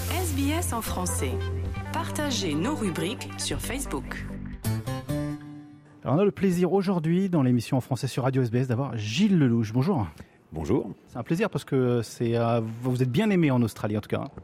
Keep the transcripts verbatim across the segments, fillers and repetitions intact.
S B S en français. Partagez nos rubriques sur Facebook. Alors on a le plaisir aujourd'hui, dans l'émission en français sur Radio S B S, d'avoir Gilles Lelouch. Bonjour. Bonjour. C'est un plaisir parce que c'est, euh, vous êtes bien aimé en Australie en tout cas.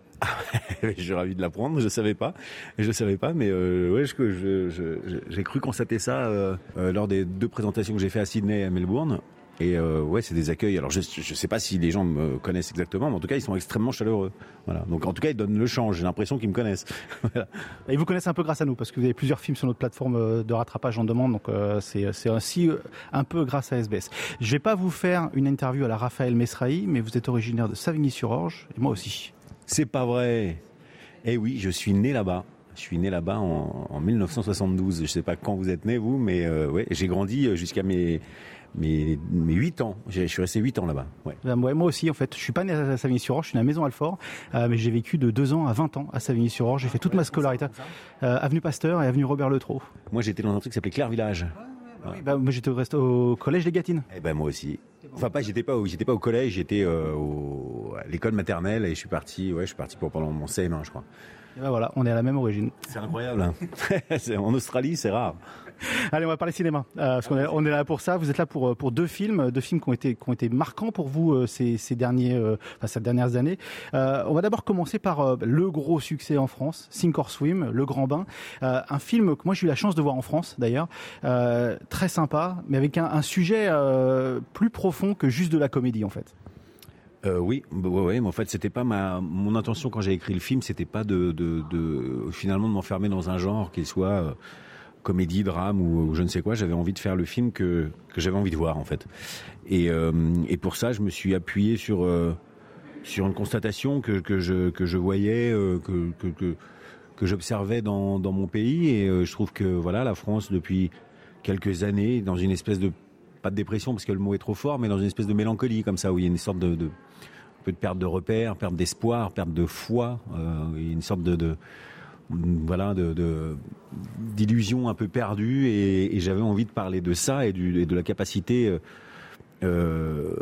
Je suis ravi de l'apprendre, je savais pas, je savais pas, mais euh, ouais, je, je, je, j'ai cru constater ça euh, euh, lors des deux présentations que j'ai fait à Sydney et à Melbourne. Et euh, ouais, c'est des accueils. Alors je je sais pas si les gens me connaissent exactement, mais en tout cas ils sont extrêmement chaleureux. Voilà. Donc en tout cas ils donnent le change. J'ai l'impression qu'ils me connaissent. Voilà. Et ils vous connaissent un peu grâce à nous parce que vous avez plusieurs films sur notre plateforme de rattrapage en demande. Donc euh, c'est c'est aussi un peu grâce à S B S. Je vais pas vous faire une interview à la Raphaël Mesrahi, mais vous êtes originaire de Savigny-sur-Orge et moi aussi. C'est pas vrai. Eh oui, je suis né là-bas. Je suis né là-bas en, en dix-neuf cent soixante-douze. Je sais pas quand vous êtes né vous, mais euh, ouais, j'ai grandi jusqu'à mes mes mes huit ans. J'ai, je suis resté huit ans là-bas. Ouais. Ben, ouais, moi aussi en fait. Je suis pas né à Savigny-sur-Orge, je suis né à Maison-Alfort, euh, mais j'ai vécu de deux ans à vingt ans à Savigny-sur-Orge. J'ai fait toute ma scolarité euh, avenue Pasteur et avenue Robert Lertrault. Moi, j'étais dans un truc qui s'appelait Claire Village. Ah oui, bah, moi j'étais au, reste, au collège des Gatines. Eh ben moi aussi. Enfin pas, j'étais pas, au, j'étais pas au collège, j'étais euh, au, à l'école maternelle et je suis parti, ouais, je suis parti pour pendant mon C M un, je crois. Et ben voilà, on est à la même origine. C'est incroyable. Hein. c'est, en Australie, c'est rare. Allez, on va parler cinéma, euh, parce qu'on est, on est là pour ça. Vous êtes là pour pour deux films, deux films qui ont été qui ont été marquants pour vous euh, ces ces derniers, euh, enfin ces dernières années. Euh, on va d'abord commencer par euh, le gros succès en France, Sink or Swim, Le Grand Bain, euh, un film que moi j'ai eu la chance de voir en France d'ailleurs, euh, très sympa, mais avec un, un sujet euh, plus profond que juste de la comédie en fait. Euh, oui, bah, ouais, ouais, mais en fait, c'était pas ma mon intention quand j'ai écrit le film, c'était pas de de, de finalement de m'enfermer dans un genre qui soit euh, comédie, drame ou, ou je ne sais quoi. J'avais envie de faire le film que que j'avais envie de voir en fait. Et euh, et pour ça, je me suis appuyé sur euh, sur une constatation que que je que je voyais euh, que que que que j'observais dans dans mon pays et euh, je trouve que voilà, la France depuis quelques années dans une espèce de pas de dépression parce que le mot est trop fort, mais dans une espèce de mélancolie comme ça où il y a une sorte de, de un peu de perte de repères, perte d'espoir, perte de foi, euh, il y a une sorte de, de voilà de, de d'illusion un peu perdue et, et j'avais envie de parler de ça et, du, et de la capacité euh,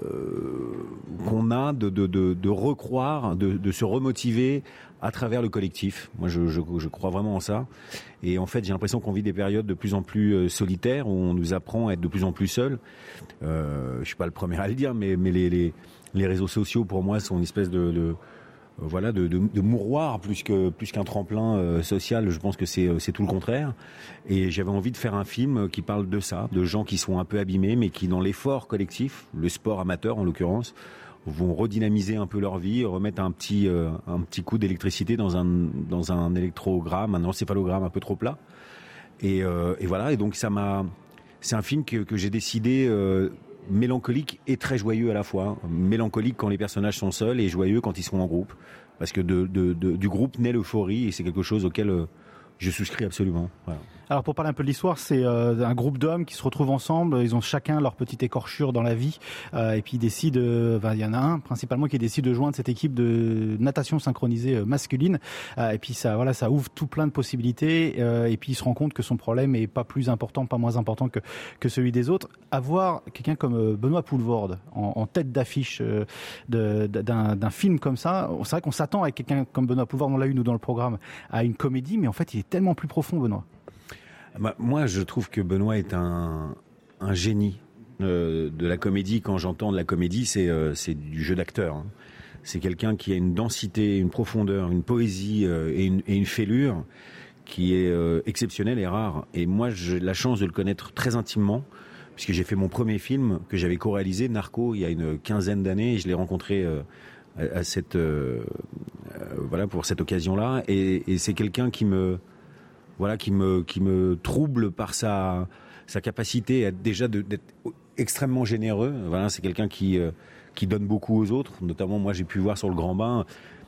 qu'on a de, de, de, de recroire, de, de se remotiver à travers le collectif. Moi, je, je, je crois vraiment en ça. Et en fait, j'ai l'impression qu'on vit des périodes de plus en plus solitaires où on nous apprend à être de plus en plus seul. Euh, je suis pas le premier à le dire, mais, mais les, les, les réseaux sociaux, pour moi, sont une espèce de, de voilà, de, de, de mouroir plus que plus qu'un tremplin euh, social. Je pense que c'est c'est tout le contraire. Et j'avais envie de faire un film qui parle de ça, de gens qui sont un peu abîmés, mais qui, dans l'effort collectif, le sport amateur en l'occurrence, vont redynamiser un peu leur vie, remettre un petit euh, un petit coup d'électricité dans un dans un électrogramme, un encéphalogramme un peu trop plat. Et, euh, et voilà. Et donc ça m'a, c'est un film que que j'ai décidé. Euh, mélancolique et très joyeux à la fois. Mélancolique quand les personnages sont seuls et joyeux quand ils sont en groupe. Parce que de, de, de, du groupe naît l'euphorie et c'est quelque chose auquel euh, je souscris absolument. Voilà. Alors pour parler un peu de l'histoire, c'est euh, un groupe d'hommes qui se retrouvent ensemble, ils ont chacun leur petite écorchure dans la vie, euh, et puis ils décident, euh, ben, il y en a un principalement qui décide de joindre cette équipe de natation synchronisée euh, masculine, euh, et puis ça, voilà, ça ouvre tout plein de possibilités, euh, et puis il se rend compte que son problème est pas plus important, pas moins important que que celui des autres. Avoir quelqu'un comme euh, Benoît Poelvoorde en, en tête d'affiche euh, de, d'un, d'un film comme ça, c'est vrai qu'on s'attend avec quelqu'un comme Benoît Poelvoorde, on l'a eu nous dans le programme, à une comédie, mais en fait il est tellement plus profond, Benoît. Bah, moi, je trouve que Benoît est un, un génie euh, de la comédie. Quand j'entends de la comédie, c'est, euh, c'est du jeu d'acteur. Hein. C'est quelqu'un qui a une densité, une profondeur, une poésie euh, et, une, et une fêlure qui est euh, exceptionnelle et rare. Et moi, j'ai la chance de le connaître très intimement, puisque j'ai fait mon premier film que j'avais co-réalisé, Narco, il y a une quinzaine d'années, et je l'ai rencontré euh, à, à cette, euh, euh, voilà, pour cette occasion-là. Et, et c'est quelqu'un qui me Voilà, qui me qui me trouble par sa sa capacité à déjà de, d'être extrêmement généreux. Voilà, c'est quelqu'un qui euh, qui donne beaucoup aux autres. Notamment, moi, j'ai pu voir sur Le Grand Bain,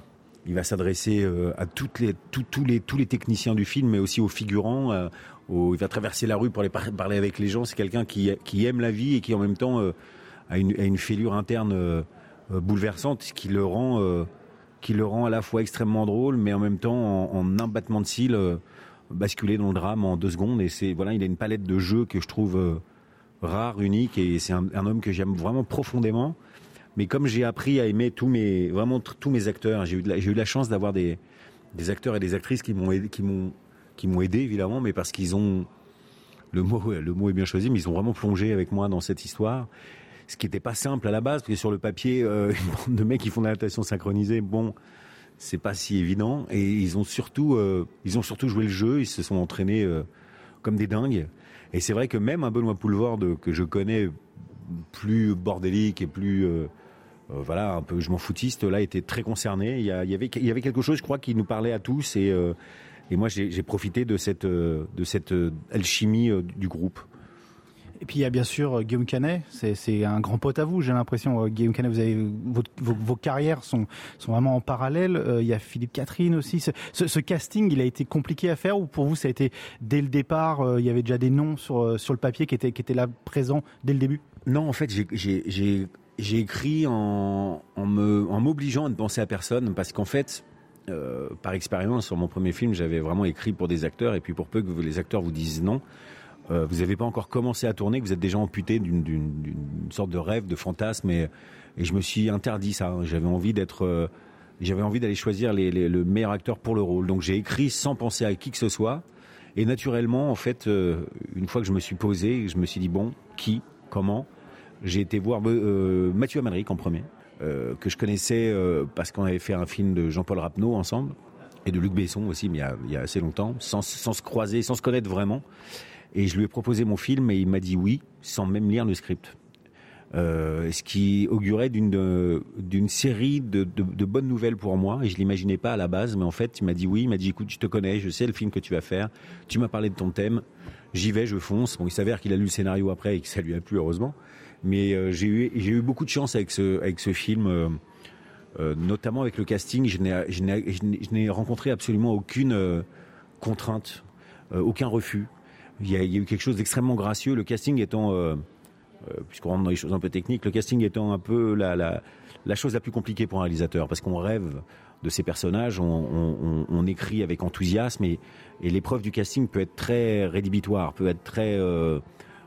il va s'adresser euh, à toutes les tous tous les tous les techniciens du film, mais aussi aux figurants. Euh, aux, il va traverser la rue pour aller par, parler avec les gens. C'est quelqu'un qui qui aime la vie et qui en même temps euh, a une a une fêlure interne euh, bouleversante, qui le rend euh, qui le rend à la fois extrêmement drôle, mais en même temps en, en un battement de cils. Euh, basculer dans le drame en deux secondes et c'est voilà, il a une palette de jeux que je trouve euh, rare, unique et c'est un, un homme que j'aime vraiment profondément Mais comme j'ai appris à aimer tous mes, vraiment t- tous mes acteurs, j'ai eu, de la, j'ai eu la chance d'avoir des, des acteurs et des actrices qui m'ont aidé, qui m'ont, qui m'ont aidé évidemment, mais parce qu'ils ont, le mot, le mot est bien choisi, mais ils ont vraiment plongé avec moi dans cette histoire. Ce qui n'était pas simple à la base, parce que sur le papier, euh, une bande de mecs qui font de la natation synchronisée, bon, c'est pas si évident. Et ils ont surtout, euh, ils ont surtout joué le jeu, ils se sont entraînés euh, comme des dingues. Et c'est vrai que même un Benoît Poulvorde que je connais plus bordélique et plus, euh, euh, voilà, un peu je m'en foutiste, là, était très concerné. Il y, a, il y avait, il y avait quelque chose, je crois, qui nous parlait à tous. Et, euh, et moi, j'ai, j'ai profité de cette, euh, de cette euh, alchimie euh, du groupe. Et puis il y a bien sûr Guillaume Canet, c'est, c'est un grand pote à vous, j'ai l'impression. Guillaume Canet, vous avez vos, vos, vos carrières sont, sont vraiment en parallèle. Euh, il y a Philippe Catherine aussi. Ce, ce, ce casting, il a été compliqué à faire ou pour vous ça a été dès le départ, euh, il y avait déjà des noms sur, sur le papier qui étaient, qui étaient là présents dès le début? Non, en fait, j'ai, j'ai, j'ai, j'ai écrit en, en, me, en m'obligeant à ne penser à personne parce qu'en fait, euh, par expérience, sur mon premier film, j'avais vraiment écrit pour des acteurs et puis pour peu que les acteurs vous disent non, Euh, vous n'avez pas encore commencé à tourner, que vous êtes déjà amputé d'une, d'une, d'une sorte de rêve, de fantasme, et, et je me suis interdit ça. J'avais envie d'être, euh, j'avais envie d'aller choisir les, les, le meilleur acteur pour le rôle. Donc j'ai écrit sans penser à qui que ce soit, et naturellement, en fait, euh, une fois que je me suis posé, je me suis dit bon, qui, comment. J'ai été voir euh, Mathieu Amalric en premier, euh, que je connaissais euh, parce qu'on avait fait un film de Jean-Paul Rapneau ensemble, et de Luc Besson aussi, mais il y a, il y a assez longtemps, sans, sans se croiser, sans se connaître vraiment. Et je lui ai proposé mon film et il m'a dit oui, sans même lire le script. Euh, ce qui augurait d'une, de, d'une série de, de, de bonnes nouvelles pour moi. Et je l'imaginais pas à la base, mais en fait, il m'a dit oui. Il m'a dit écoute, je te connais, je sais le film que tu vas faire. Tu m'as parlé de ton thème. J'y vais, je fonce. Bon, il s'avère qu'il a lu le scénario après et que ça lui a plu, heureusement. Mais euh, j'ai eu, j'ai eu beaucoup de chance avec ce, avec ce film, euh, euh, notamment avec le casting. Je n'ai, je n'ai, je n'ai, je n'ai rencontré absolument aucune euh, contrainte, euh, aucun refus. Il y, a, il y a eu quelque chose d'extrêmement gracieux. Le casting étant, euh, euh, puisqu'on rentre dans les choses un peu techniques, le casting étant un peu la, la, la chose la plus compliquée pour un réalisateur, parce qu'on rêve de ces personnages, on, on, on écrit avec enthousiasme, et, et l'épreuve du casting peut être très rédhibitoire, peut être très euh,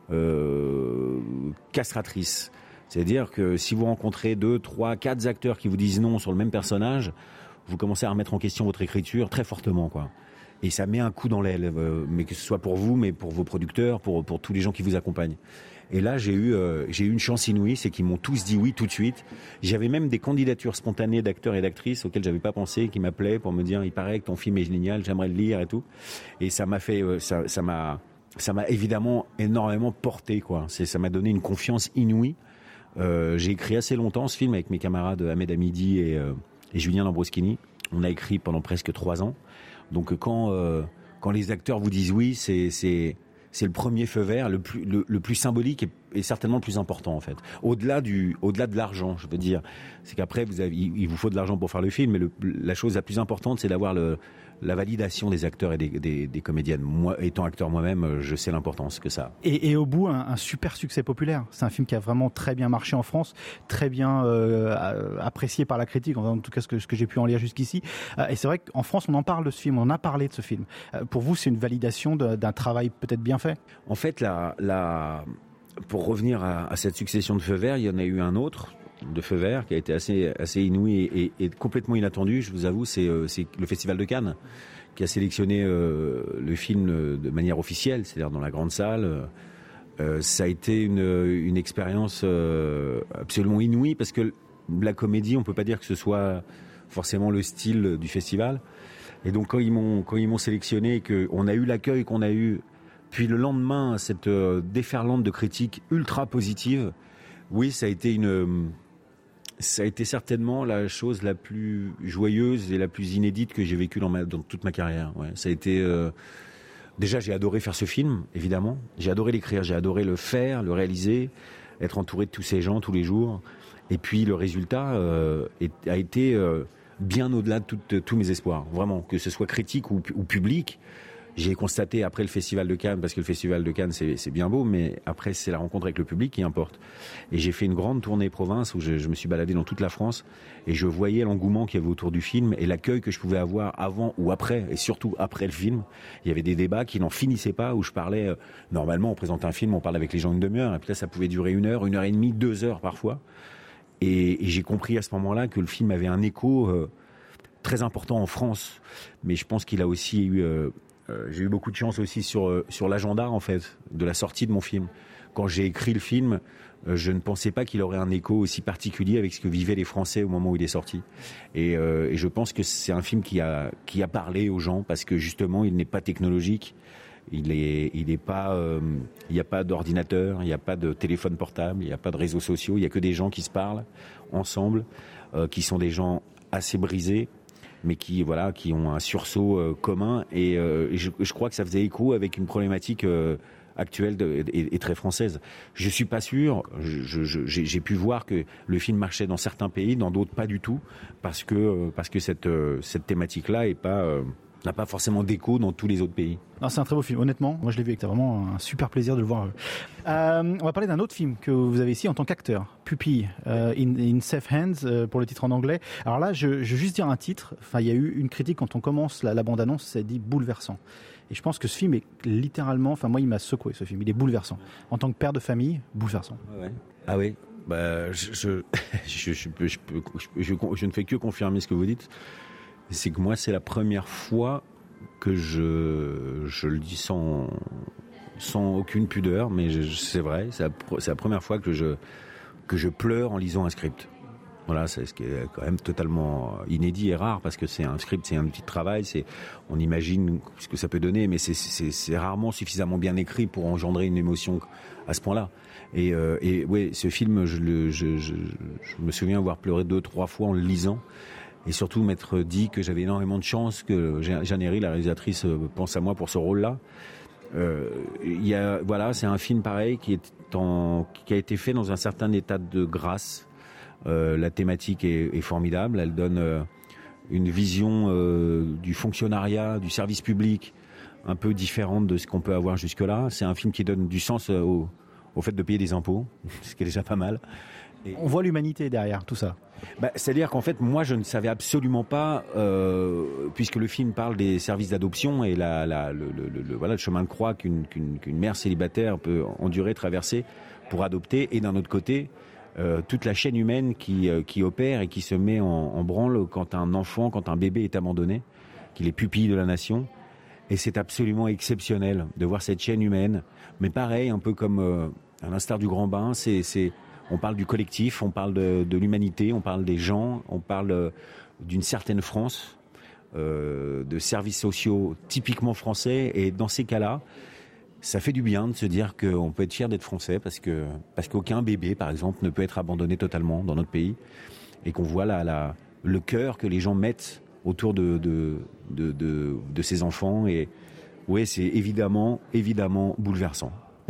euh, castratrice. C'est-à-dire que si vous rencontrez deux, trois, quatre acteurs qui vous disent non sur le même personnage, vous commencez à remettre en question votre écriture très fortement, quoi. Et ça met un coup dans l'aile, euh, mais que ce soit pour vous, mais pour vos producteurs, pour, pour tous les gens qui vous accompagnent. Et là, j'ai eu, euh, j'ai eu une chance inouïe, c'est qu'ils m'ont tous dit oui tout de suite. J'avais même des candidatures spontanées d'acteurs et d'actrices auxquelles j'avais pas pensé, qui m'appelaient pour me dire, il paraît que ton film est génial, j'aimerais le lire et tout. Et ça m'a fait, euh, ça, ça m'a, ça m'a évidemment énormément porté, quoi. C'est, ça m'a donné une confiance inouïe. Euh, j'ai écrit assez longtemps ce film avec mes camarades Ahmed Hamidi et, euh, et Julien Lambroschini. On a écrit pendant presque trois ans. Donc quand euh, quand les acteurs vous disent oui, c'est c'est c'est le premier feu vert, le plus le, le plus symbolique et, et certainement le plus important en fait. Au-delà du au-delà de l'argent, je veux dire, c'est qu'après vous avez, il, il vous faut de l'argent pour faire le film, mais le, la chose la plus importante, c'est d'avoir le la validation des acteurs et des, des, des comédiennes. Moi, étant acteur moi-même, je sais l'importance que ça a. Et, et au bout, un, un super succès populaire. C'est un film qui a vraiment très bien marché en France, très bien euh, apprécié par la critique, en tout cas ce que, ce que j'ai pu en lire jusqu'ici. Euh, et c'est vrai qu'en France, on en parle de ce film, on en a parlé de ce film. Euh, pour vous, c'est une validation de, d'un travail peut-être bien fait? En fait, la, la, pour revenir à, à cette succession de feux verts, il y en a eu un autre de feu vert qui a été assez assez inouï et, et, et complètement inattendu. Je vous avoue, c'est c'est le Festival de Cannes qui a sélectionné euh, le film de manière officielle, c'est-à-dire dans la grande salle. Euh, ça a été une une expérience euh, absolument inouïe parce que la comédie, on peut pas dire que ce soit forcément le style du festival. Et donc quand ils m'ont quand ils m'ont sélectionné et que on a eu l'accueil qu'on a eu, puis le lendemain cette euh, déferlante de critiques ultra positives, oui, ça a été une Ça a été certainement la chose la plus joyeuse et la plus inédite que j'ai vécue dans, ma, dans toute ma carrière. Ouais, ça a été euh... déjà, j'ai adoré faire ce film, évidemment. J'ai adoré l'écrire, j'ai adoré le faire, le réaliser, être entouré de tous ces gens tous les jours. Et puis le résultat euh, est, a été euh, bien au-delà de tout, tous mes espoirs. Vraiment, que ce soit critique ou, ou public. J'ai constaté après le Festival de Cannes, parce que le Festival de Cannes c'est, c'est bien beau, mais après c'est la rencontre avec le public qui importe. Et j'ai fait une grande tournée province où je, je me suis baladé dans toute la France et je voyais l'engouement qu'il y avait autour du film et l'accueil que je pouvais avoir avant ou après, et surtout après le film. Il y avait des débats qui n'en finissaient pas, où je parlais, euh, normalement on présente un film, on parle avec les gens une demi-heure, et puis là ça pouvait durer une heure, une heure et demie, deux heures parfois. et, et j'ai compris à ce moment-là que le film avait un écho euh, très important en France, mais je pense qu'il a aussi eu, euh, euh, j'ai eu beaucoup de chance aussi sur euh, sur l'agenda en fait de la sortie de mon film. Quand j'ai écrit le film, euh, je ne pensais pas qu'il aurait un écho aussi particulier avec ce que vivaient les Français au moment où il est sorti. Et, euh, et je pense que c'est un film qui a qui a parlé aux gens parce que justement il n'est pas technologique, il est il est pas, euh, il n'y a pas d'ordinateur, il n'y a pas de téléphone portable, il n'y a pas de réseaux sociaux, il y a que des gens qui se parlent ensemble, euh, qui sont des gens assez brisés, mais qui voilà, qui ont un sursaut euh, commun. Et, euh, et je, je crois que ça faisait écho avec une problématique euh, actuelle de, et, et très française. Je suis pas sûr. Je, je, j'ai, j'ai pu voir que le film marchait dans certains pays, dans d'autres pas du tout, parce que parce que cette cette thématique-là est pas euh, n'a pas forcément d'écho dans tous les autres pays. Non, c'est un très beau film, honnêtement. Moi, je l'ai vu avec vraiment un super plaisir de le voir. Euh, on va parler d'un autre film que vous avez ici en tant qu'acteur, Pupille, euh, in, in Safe Hands, euh, pour le titre en anglais. Alors là, je, je veux juste dire un titre. Enfin, il y a eu une critique quand on commence la, la bande-annonce, ça dit bouleversant. Et je pense que ce film est littéralement, enfin moi, il m'a secoué ce film. Il est bouleversant. En tant que père de famille, bouleversant. Ouais. Ah oui. Bah, je, je, je, je, peux, je, peux, je, je, je ne fais que confirmer ce que vous dites. C'est que moi, c'est la première fois que je, je le dis sans, sans aucune pudeur, mais je, c'est vrai, c'est la, c'est la première fois que je, que je pleure en lisant un script. Voilà, c'est ce qui est quand même totalement inédit et rare, parce que c'est un script, c'est un petit travail, c'est, on imagine ce que ça peut donner, mais c'est, c'est, c'est rarement suffisamment bien écrit pour engendrer une émotion à ce point-là. Et, euh, et ouais, ce film, je, le, je, je, je me souviens avoir pleuré deux, trois fois en le lisant. Et surtout m'être dit que j'avais énormément de chance que Jeanne Herry, la réalisatrice, pense à moi pour ce rôle-là. Euh, il y a, voilà, c'est un film pareil qui est en, qui a été fait dans un certain état de grâce. Euh, la thématique est, est formidable. Elle donne euh, une vision euh, du fonctionnariat, du service public, un peu différente de ce qu'on peut avoir jusque-là. C'est un film qui donne du sens au, au fait de payer des impôts, ce qui est déjà pas mal. Et on voit l'humanité derrière tout ça. Bah, c'est-à-dire qu'en fait, moi, je ne savais absolument pas, euh, puisque le film parle des services d'adoption et la, la, le, le, le, voilà, le chemin de croix qu'une, qu'une, qu'une mère célibataire peut endurer, traverser pour adopter, et d'un autre côté, euh, toute la chaîne humaine qui, euh, qui opère et qui se met en, en branle quand un enfant, quand un bébé est abandonné, qu'il est pupille de la nation. Et c'est absolument exceptionnel de voir cette chaîne humaine. Mais pareil, un peu comme euh, à l'instar du Grand Bain, c'est... c'est on parle du collectif, on parle de, de l'humanité, on parle des gens, on parle d'une certaine France, euh, de services sociaux typiquement français. Et dans ces cas-là, ça fait du bien de se dire qu'on peut être fier d'être français parce que parce qu'aucun bébé, par exemple, ne peut être abandonné totalement dans notre pays, et qu'on voit la, la, le cœur que les gens mettent autour de de de, de, de ces enfants. Et ouais, c'est évidemment évidemment bouleversant.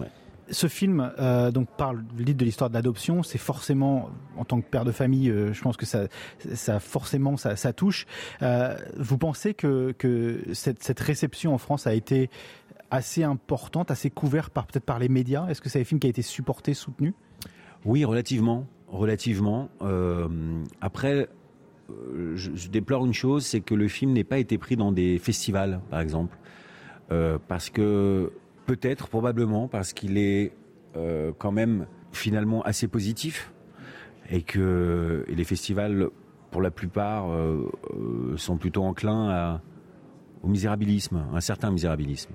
Ce film euh, donc parle de l'histoire de l'adoption. C'est forcément, en tant que père de famille, euh, je pense que ça, ça forcément, ça, ça touche. Euh, vous pensez que que cette, cette réception en France a été assez importante, assez couverte par peut-être par les médias? Est-ce que c'est un film qui a été supporté, soutenu? Oui, relativement, relativement. Euh, après, euh, je, je déplore une chose, c'est que le film n'ait pas été pris dans des festivals, par exemple, euh, parce que peut-être, probablement, parce qu'il est euh, quand même finalement assez positif, et que et les festivals, pour la plupart, euh, euh, sont plutôt enclins à, au misérabilisme, un certain misérabilisme.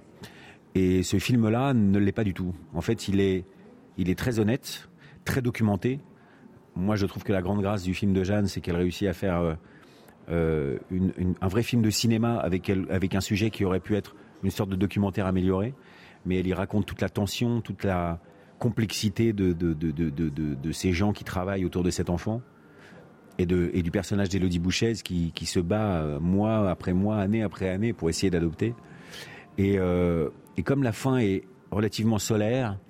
Et ce film-là ne l'est pas du tout. En fait, il est, il est très honnête, très documenté. Moi, je trouve que la grande grâce du film de Jeanne, c'est qu'elle réussit à faire euh, une, une, un vrai film de cinéma avec, elle, avec un sujet qui aurait pu être une sorte de documentaire amélioré. Mais elle y raconte toute la tension, toute la complexité de, de, de, de, de, de, de ces gens qui travaillent autour de cet enfant, et, de, et du personnage d'Élodie Bouchez qui, qui se bat mois après mois, année après année pour essayer d'adopter. Et, euh, et comme la fin est relativement solaire,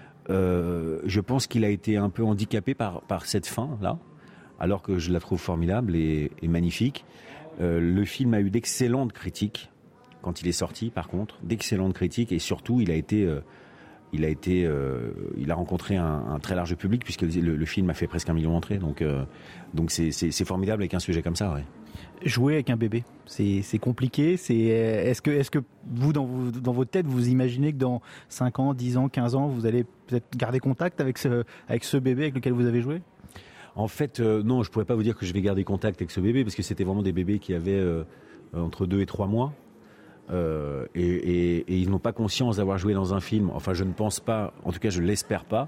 euh, je pense qu'il a été un peu handicapé par, par cette fin-là, alors que je la trouve formidable et, et magnifique. Euh, le film a eu d'excellentes critiques quand il est sorti, par contre, d'excellentes critiques, et surtout, il a été, euh, il a été, euh, il a rencontré un, un très large public, puisque le, le film a fait presque un million d'entrées, donc, euh, donc c'est, c'est, c'est formidable avec un sujet comme ça, ouais. Jouer avec un bébé, c'est, c'est compliqué. C'est, est-ce que, est-ce que vous, dans, vous, dans votre tête, vous imaginez que dans cinq ans, dix ans, quinze ans, vous allez peut-être garder contact avec ce, avec ce bébé avec lequel vous avez joué? En fait, euh, non, je pourrais pas vous dire que je vais garder contact avec ce bébé parce que c'était vraiment des bébés qui avaient euh, entre deux et trois mois. Euh, et, et, et ils n'ont pas conscience d'avoir joué dans un film. Enfin, je ne pense pas, en tout cas, je l'espère pas.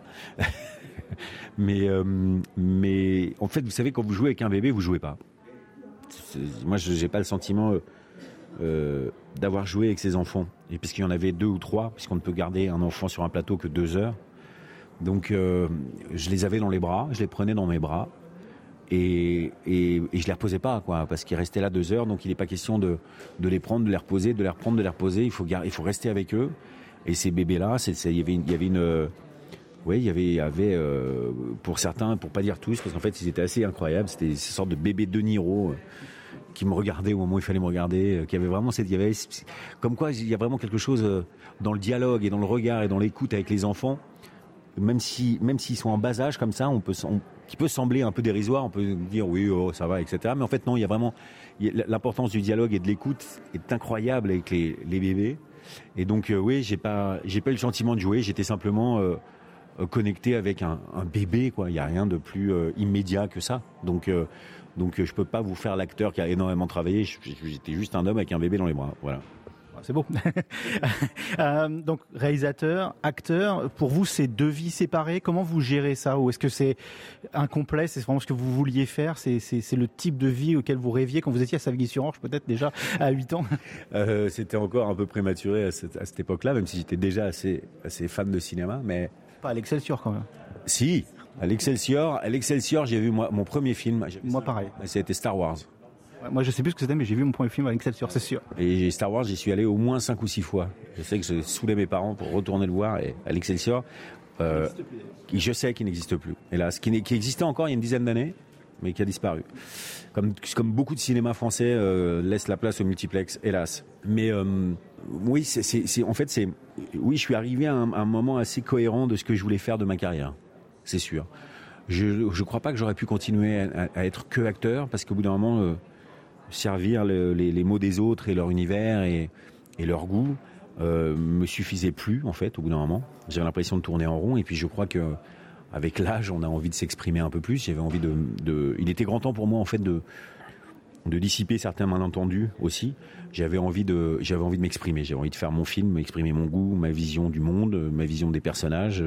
mais, euh, mais en fait, vous savez, quand vous jouez avec un bébé, vous jouez pas. C'est, moi, je n'ai pas le sentiment euh, euh, d'avoir joué avec ces enfants. Et puisqu'il y en avait deux ou trois, puisqu'on ne peut garder un enfant sur un plateau que deux heures. Donc, euh, je les avais dans les bras, je les prenais dans mes bras. Et, et, et je les reposais pas, quoi, parce qu'ils restaient là deux heures, donc il n'est pas question de, de les prendre, de les reposer, de les reprendre, de les reposer. Il faut, il faut rester avec eux. Et ces bébés-là, c'est, c'est, il y avait une, il y avait une, euh, oui, il y avait, il y avait euh, pour certains, pour pas dire tous, parce qu'en fait, ils étaient assez incroyables. C'était ces sortes de bébés de Niro euh, qui me regardaient au moment où il fallait me regarder, euh, qui avait vraiment cette, il y avait, comme quoi, il y a vraiment quelque chose euh, dans le dialogue et dans le regard et dans l'écoute avec les enfants. Même si, même s'ils sont en bas âge comme ça, on peut, on, qui peut sembler un peu dérisoire, on peut dire oui, oh, ça va, et cetera. Mais en fait, non, il y a vraiment il y a, l'importance du dialogue et de l'écoute est incroyable avec les, les bébés. Et donc, euh, oui, j'ai pas, j'ai pas eu le sentiment de jouer. J'étais simplement euh, connecté avec un, un bébé, quoi. Il y a rien de plus euh, immédiat que ça. Donc, euh, donc, je peux pas vous faire l'acteur qui a énormément travaillé. J'étais juste un homme avec un bébé dans les bras. Voilà. C'est beau. euh, donc, réalisateur, acteur, pour vous, c'est deux vies séparées. Comment vous gérez ça? Ou est-ce que c'est incomplet? C'est vraiment ce que vous vouliez faire? C'est, c'est, c'est le type de vie auquel vous rêviez quand vous étiez à Savigny-sur-Orge, peut-être déjà à huit ans? euh, C'était encore un peu prématuré à cette, à cette époque-là, même si j'étais déjà assez, assez fan de cinéma. Mais... Pas à l'Excelsior, quand même. Si, à l'Excelsior. À l'Excelsior, j'ai vu moi, mon premier film. Moi, pareil. C'était Star Wars. Moi, je sais plus ce que c'était, mais j'ai vu mon premier film à l'Excelsior, c'est sûr. Et Star Wars, j'y suis allé au moins cinq ou six fois. Je sais que je saoulais mes parents pour retourner le voir et à l'Excelsior. Euh, qui, je sais qu'il n'existe plus. Hélas, qui, qui existait encore il y a une dizaine d'années, mais qui a disparu. Comme, comme beaucoup de cinémas français euh, laissent la place au multiplex, hélas. Mais euh, oui, c'est, c'est, c'est, en fait, c'est, oui, je suis arrivé à un, à un moment assez cohérent de ce que je voulais faire de ma carrière. C'est sûr. Je ne crois pas que j'aurais pu continuer à, à être que acteur, parce qu'au bout d'un moment... Euh, servir le, les, les mots des autres et leur univers et, et leur goût euh, me suffisait plus en fait au bout d'un moment. J'avais l'impression de tourner en rond et puis je crois que avec l'âge on a envie de s'exprimer un peu plus. J'avais envie de, de, il était grand temps pour moi en fait de de dissiper certains malentendus aussi. J'avais envie de j'avais envie de m'exprimer. J'avais envie de faire mon film, m'exprimer mon goût, ma vision du monde, ma vision des personnages.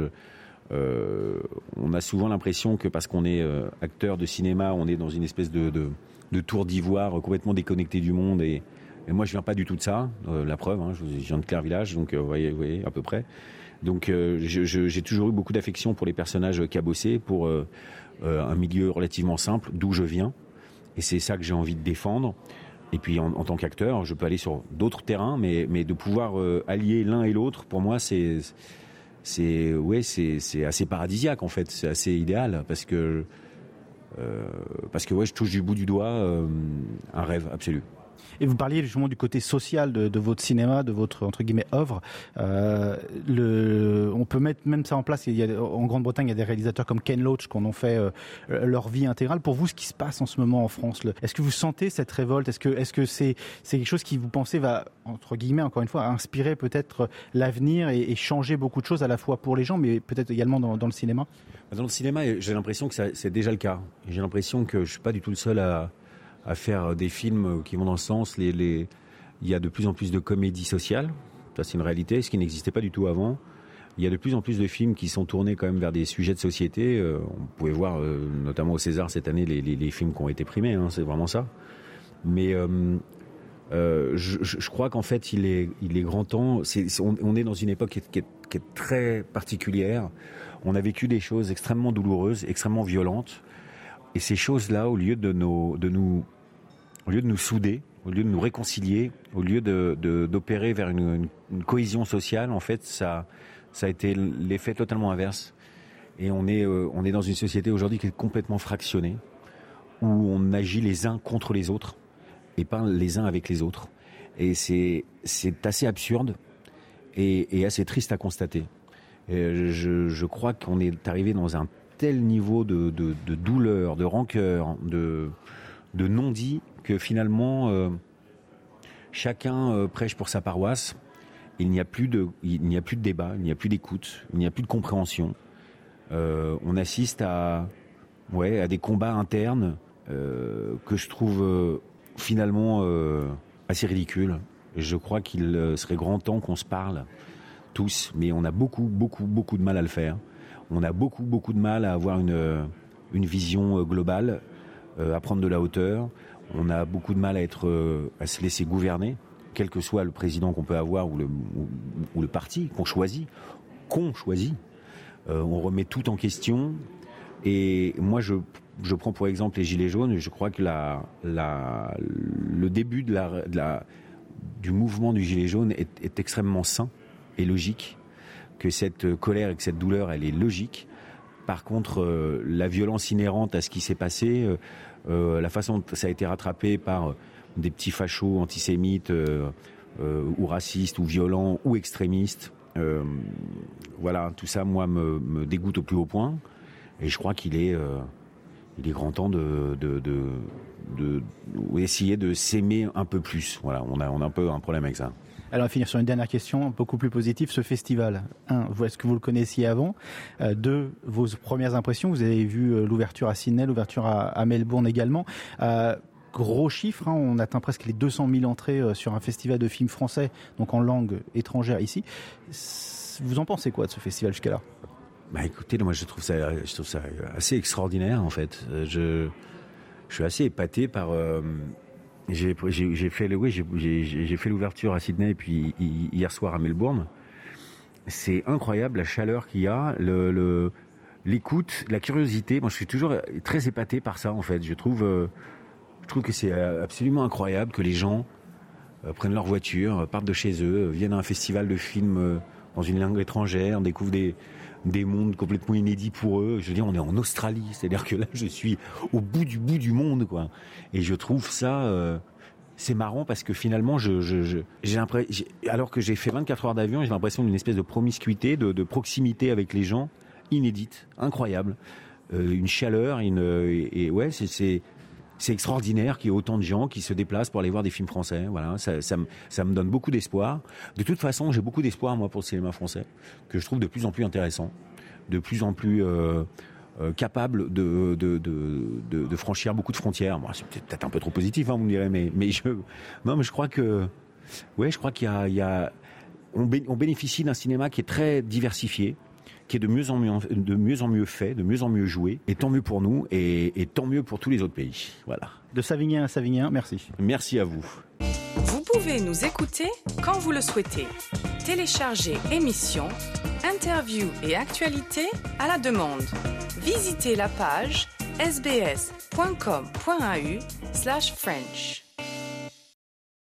Euh, on a souvent l'impression que parce qu'on est euh, acteur de cinéma, on est dans une espèce de, de de tour d'ivoire complètement déconnecté du monde et, et moi je viens pas du tout de ça, euh, la preuve, hein, je viens de Claire-Village, donc euh, vous voyez, vous voyez à peu près. Donc euh, je, je, j'ai toujours eu beaucoup d'affection pour les personnages cabossés, pour euh, euh, un milieu relativement simple, d'où je viens, et c'est ça que j'ai envie de défendre. Et puis en, en tant qu'acteur, je peux aller sur d'autres terrains, mais, mais de pouvoir euh, allier l'un et l'autre, pour moi c'est c'est ouais c'est c'est assez paradisiaque en fait, c'est assez idéal parce que Euh, parce que ouais, je touche du bout du doigt euh, un rêve absolu. Et vous parliez justement du côté social de, de votre cinéma, de votre entre guillemets œuvre. Euh, le, on peut mettre même ça en place. Il y a, en Grande-Bretagne, il y a des réalisateurs comme Ken Loach qui en ont fait euh, leur vie intégrale. Pour vous, ce qui se passe en ce moment en France, le, est-ce que vous sentez cette révolte? Est-ce que, est-ce que c'est, c'est quelque chose qui vous pensez va entre guillemets encore une fois inspirer peut-être l'avenir et, et changer beaucoup de choses à la fois pour les gens, mais peut-être également dans, dans le cinéma? Dans le cinéma, j'ai l'impression que ça, c'est déjà le cas. J'ai l'impression que je suis pas du tout le seul à à faire des films qui vont dans le sens, les, les... il y a de plus en plus de comédies sociales, ça c'est une réalité, ce qui n'existait pas du tout avant. Il y a de plus en plus de films qui sont tournés quand même vers des sujets de société. Euh, on pouvait voir euh, notamment au César cette année les, les, les films qui ont été primés, hein, c'est vraiment ça. Mais euh, euh, je, je crois qu'en fait il est, il est grand temps, c'est, c'est, on, on est dans une époque qui est, qui, est, qui est très particulière, on a vécu des choses extrêmement douloureuses, extrêmement violentes. Et ces choses-là, au lieu de, nos, de nous, au lieu de nous souder, au lieu de nous réconcilier, au lieu de, de, d'opérer vers une, une, une cohésion sociale, en fait, ça, ça a été l'effet totalement inverse. Et on est, euh, on est dans une société aujourd'hui qui est complètement fractionnée, où on agit les uns contre les autres et pas les uns avec les autres. Et c'est, c'est assez absurde et, et assez triste à constater. Et je, je crois qu'on est arrivé dans un tel niveau de, de, de douleur, de rancœur, de, de non-dit, que finalement, euh, chacun euh, prêche pour sa paroisse. Il n'y a plus de, il n'y a plus de débat, il n'y a plus d'écoute, il n'y a plus de compréhension. Euh, on assiste à, ouais, à des combats internes euh, que je trouve euh, finalement euh, assez ridicules. Je crois qu'il serait grand temps qu'on se parle tous, mais on a beaucoup, beaucoup, beaucoup de mal à le faire. On a beaucoup, beaucoup de mal à avoir une, une vision globale, euh, à prendre de la hauteur. On a beaucoup de mal à être, euh, à se laisser gouverner, quel que soit le président qu'on peut avoir ou le, ou, ou le parti qu'on choisit, qu'on choisit. Euh, on remet tout en question. Et moi, je, je prends pour exemple les Gilets jaunes. Je crois que la, la, le début de la, de la, du mouvement du Gilet jaune est, est extrêmement sain et logique. Que cette colère et que cette douleur, elle est logique. Par contre, euh, la violence inhérente à ce qui s'est passé, euh, euh, la façon dont ça a été rattrapé par des petits fachos antisémites euh, euh, ou racistes ou violents ou extrémistes, euh, voilà, tout ça, moi, me, me dégoûte au plus haut point. Et je crois qu'il est, euh, il est grand temps de, de, de, de, de essayer de s'aimer un peu plus. Voilà, on a, on a un peu un problème avec ça. Alors, on va finir sur une dernière question, beaucoup plus positive. Ce festival, un, est-ce que vous le connaissiez avant ? euh, Deux, vos premières impressions. Vous avez vu euh, l'ouverture à Sydney, l'ouverture à, à Melbourne également. Euh, gros chiffre, hein, on atteint presque les deux cent mille entrées euh, sur un festival de films français, donc en langue étrangère ici. Vous en pensez quoi de ce festival jusqu'à là ? Bah écoutez, moi je trouve ça, je trouve ça assez extraordinaire en fait. Je, je suis assez épaté par. Euh, j'ai, j'ai, j'ai fait le, oui, j'ai, j'ai, j'ai fait l'ouverture à Sydney et puis hier soir à Melbourne. C'est incroyable la chaleur qu'il y a, le, le, l'écoute, la curiosité. Moi je suis toujours très épaté par ça en fait. Je trouve, euh, je trouve que c'est absolument incroyable que les gens euh, prennent leur voiture, partent de chez eux, viennent à un festival de films euh, dans une langue étrangère, découvrent des des mondes complètement inédits pour eux. Je veux dire, on est en Australie, c'est-à-dire que là, je suis au bout du bout du monde, quoi. Et je trouve ça, euh, c'est marrant parce que finalement, je, je, je, j'ai l'impression, alors que j'ai fait vingt-quatre heures d'avion, j'ai l'impression d'une espèce de promiscuité, de, de proximité avec les gens, inédite, incroyable, euh, une chaleur, une, et, et ouais, c'est, c'est, c'est extraordinaire qu'il y ait autant de gens qui se déplacent pour aller voir des films français. Voilà, ça, ça, me, ça me donne beaucoup d'espoir. De toute façon, j'ai beaucoup d'espoir, moi, pour le cinéma français, que je trouve de plus en plus intéressant, de plus en plus euh, euh, capable de, de, de, de, de franchir beaucoup de frontières. Bon, c'est peut-être un peu trop positif, hein, vous me direz, mais, mais je, non, mais je crois que, ouais, je crois qu'il y a, il y a, on, bé, on bénéficie d'un cinéma qui est très diversifié, qui est de mieux en mieux, de mieux en mieux fait, de mieux en mieux joué, et tant mieux pour nous, et, et tant mieux pour tous les autres pays. Voilà. De Savignin à Savignin, merci. Merci à vous. Vous pouvez nous écouter quand vous le souhaitez. Téléchargez émissions, interviews et actualités à la demande. Visitez la page s b s point com point a u slash French.